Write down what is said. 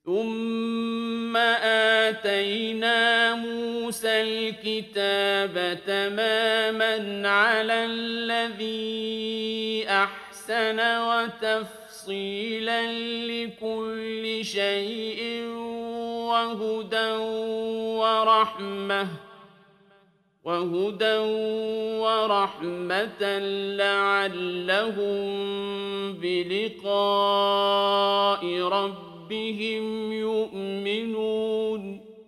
ثم آتينا موسى الكتاب تماما على الذي أحسن وتفصيلا لكل شيء وهدى ورحمة لعلهم بلقاء ربهم يؤمنون